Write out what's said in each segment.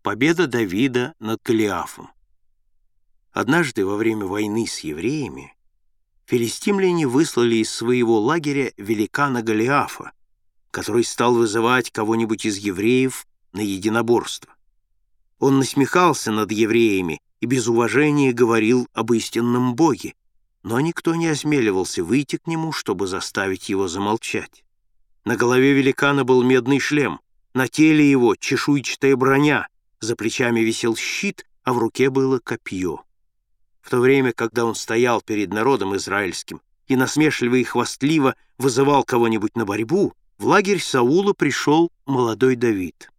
Победа Давида над Голиафом. Однажды во время войны с евреями филистимляне выслали из своего лагеря великана Голиафа, который стал вызывать кого-нибудь из евреев на единоборство. Он насмехался над евреями и без уважения говорил об истинном Боге, но никто не осмеливался выйти к нему, чтобы заставить его замолчать. На голове великана был медный шлем, на теле его чешуйчатая броня, за плечами висел щит, а в руке было копье. В то время, когда он стоял перед народом израильским и насмешливо и хвастливо вызывал кого-нибудь на борьбу, в лагерь Саула пришел молодой Давид.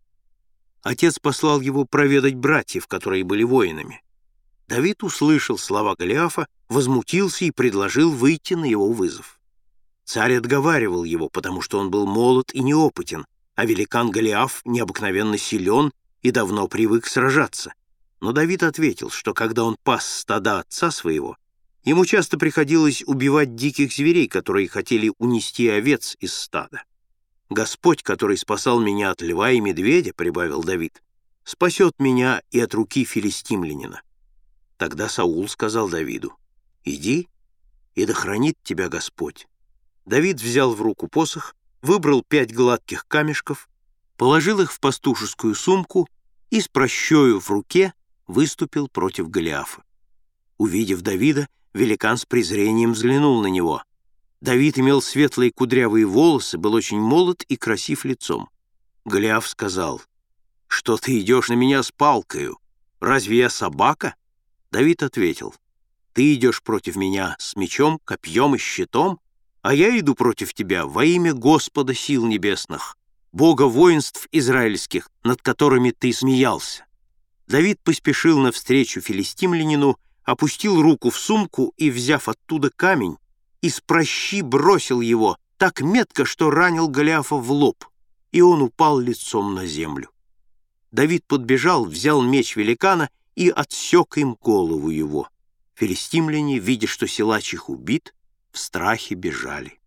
Отец послал его проведать братьев, которые были воинами. Давид услышал слова Голиафа, возмутился и предложил выйти на его вызов. Царь отговаривал его, потому что он был молод и неопытен, а великан Голиаф необыкновенно силен и давно привык сражаться. Но Давид ответил, что когда он пас стада отца своего, ему часто приходилось убивать диких зверей, которые хотели унести овец из стада. «Господь, который спасал меня от льва и медведя, — прибавил Давид, — спасет меня и от руки филистимлянина». Тогда Саул сказал Давиду: «Иди, и да хранит тебя Господь». Давид взял в руку посох, выбрал 5 гладких камешков, положил их в пастушескую сумку и с пращою в руке выступил против Голиафа. Увидев Давида, великан с презрением взглянул на него. Давид имел светлые кудрявые волосы, был очень молод и красив лицом. Голиаф сказал: «Что ты идешь на меня с палкою? Разве я собака?» Давид ответил: «Ты идешь против меня с мечом, копьем и щитом, а я иду против тебя во имя Господа сил небесных, Бога воинств израильских, над которыми ты смеялся». Давид поспешил навстречу филистимлянину, опустил руку в сумку и, взяв оттуда камень, из пращи бросил его так метко, что ранил Голиафа в лоб, и он упал лицом на землю. Давид подбежал, взял меч великана и отсек им голову его. Филистимляне, видя, что силач их убит, в страхе бежали.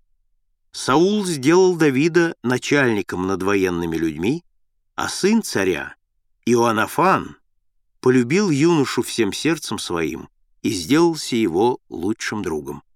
Саул сделал Давида начальником над военными людьми, а сын царя, Иоаннафан, полюбил юношу всем сердцем своим и сделался его лучшим другом.